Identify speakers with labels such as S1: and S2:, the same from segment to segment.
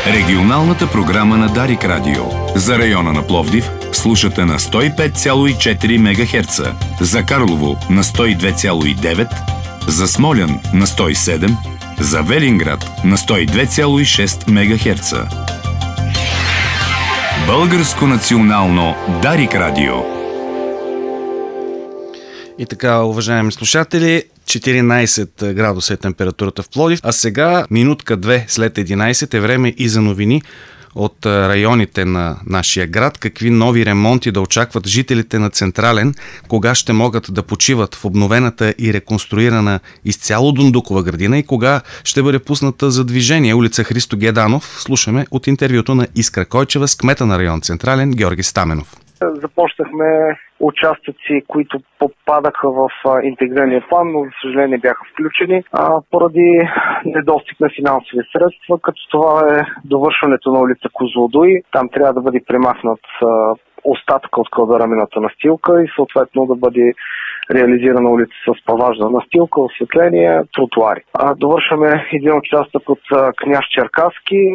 S1: Регионалната програма на Дарик Радио. За района на Пловдив слушате на 105,4 МГц, за Карлово на 102,9, за Смолян на 107, за Велинград на 102,6 МГц. Българско национално Дарик Радио.
S2: И така, уважаеми слушатели, 14 градуса е температурата в Пловдив, а сега, минутка-две след 11 е време и за новини от районите на нашия град. Какви нови ремонти да очакват жителите на Централен, кога ще могат да почиват в обновената и реконструирана изцяло Дондукова градина и кога ще бъде пусната за движение улица Христо Геданов. Слушаме от интервюто на Искра Койчева с кмета на район Централен Георги Стаменов.
S3: Започнахме участъци, които попадаха в интегрирания план, но за съжаление бяха включени поради недостиг на финансови средства, като това е довършването на улица Козлодуй. Там трябва да бъде премахнат остатъка от кълдарамената настилка и съответно да бъде реализирана улица с паважна настилка, осветление, тротуари. Довършваме един участък от Княз Черкаски.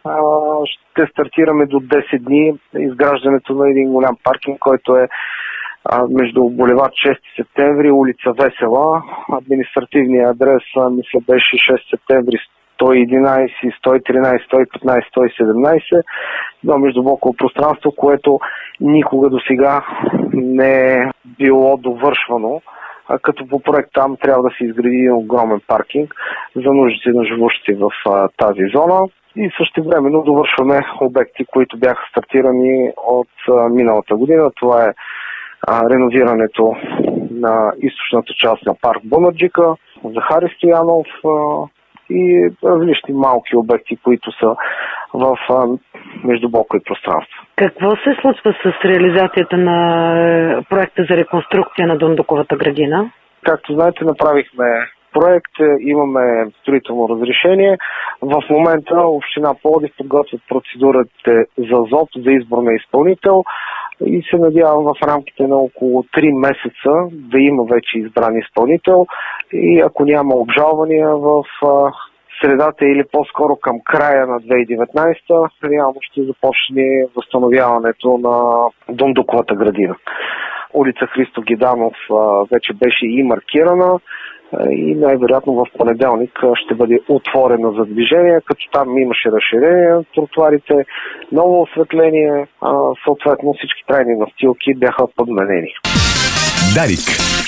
S3: Ще стартираме до 10 дни изграждането на един голям паркинг, който е между булевард 6 септември, улица Весела. Административният адрес, мисля, беше 6 септември 111, 113, 115, 117. Едно междублоково пространство, което никога до сега не е било довършвано. Като по проект там трябва да се изгради един огромен паркинг за нуждите на живущите в тази зона. И същевременно довършваме обекти, които бяха стартирани от миналата година. Това е реновирането на източната част на парк Бунарджика, Захари Стоянов и различни малки обекти, които са в междублокови пространства.
S4: Какво се случва с реализацията на проекта за реконструкция на Дондуковата градина?
S3: Както знаете, направихме проект, имаме строително разрешение. В момента община Пловдив подготвят процедурите за ЗОП, за избор на изпълнител и се надявам в рамките на около 3 месеца да има вече избран изпълнител и ако няма обжалвания в средата или по-скоро към края на 2019, реално ще започне възстановяването на Дондуковата градина. Улица Христо Геданов вече беше и маркирана и най-вероятно в понеделник ще бъде отворена за движение, като там имаше разширение на тротуарите, ново осветление, съответно всички трайни настилки бяха подменени.
S1: Дарик.